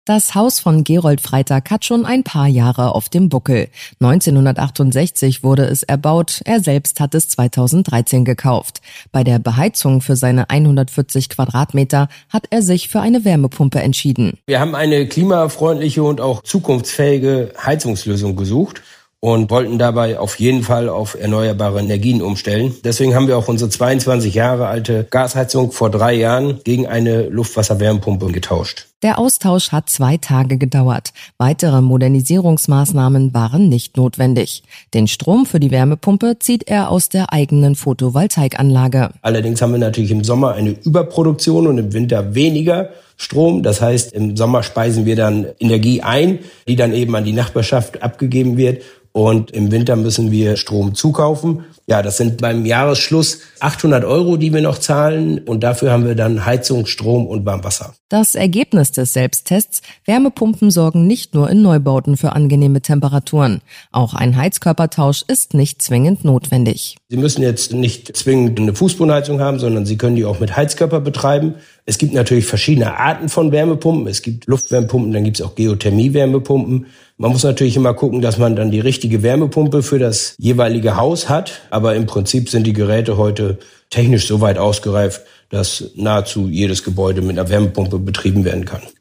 Das Haus von Gerold Freitag hat schon ein paar Jahre auf dem Buckel. 1968 wurde es erbaut, er selbst hat es 2013 gekauft. Bei der Beheizung für seine 140 Quadratmeter hat er sich für eine Wärmepumpe entschieden. Wir haben eine klimafreundliche und auch zukunftsfähige Heizungslösung gesucht und wollten dabei auf jeden Fall auf erneuerbare Energien umstellen. Deswegen haben wir auch unsere 22 Jahre alte Gasheizung vor 3 Jahren gegen eine Luftwasser-Wärmepumpe getauscht. Der Austausch hat 2 Tage gedauert. Weitere Modernisierungsmaßnahmen waren nicht notwendig. Den Strom für die Wärmepumpe zieht er aus der eigenen Photovoltaikanlage. Allerdings haben wir natürlich im Sommer eine Überproduktion und im Winter weniger Strom. Das heißt, im Sommer speisen wir dann Energie ein, die dann eben an die Nachbarschaft abgegeben wird. Und im Winter müssen wir Strom zukaufen. Ja, das sind beim Jahresschluss 800 €, die wir noch zahlen. Und dafür haben wir dann Heizung, Strom und Warmwasser. Das Ergebnis des Selbsttests: Wärmepumpen sorgen nicht nur in Neubauten für angenehme Temperaturen. Auch ein Heizkörpertausch ist nicht zwingend notwendig. Sie müssen jetzt nicht zwingend eine Fußbodenheizung haben, sondern Sie können die auch mit Heizkörper betreiben. Es gibt natürlich verschiedene Arten von Wärmepumpen. Es gibt Luftwärmepumpen, dann gibt es auch Geothermie-Wärmepumpen. Man muss natürlich immer gucken, dass man dann die richtige Wärmepumpe für das jeweilige Haus hat. Aber im Prinzip sind die Geräte heute technisch so weit ausgereift, dass nahezu jedes Gebäude mit einer Wärmepumpe betrieben werden kann.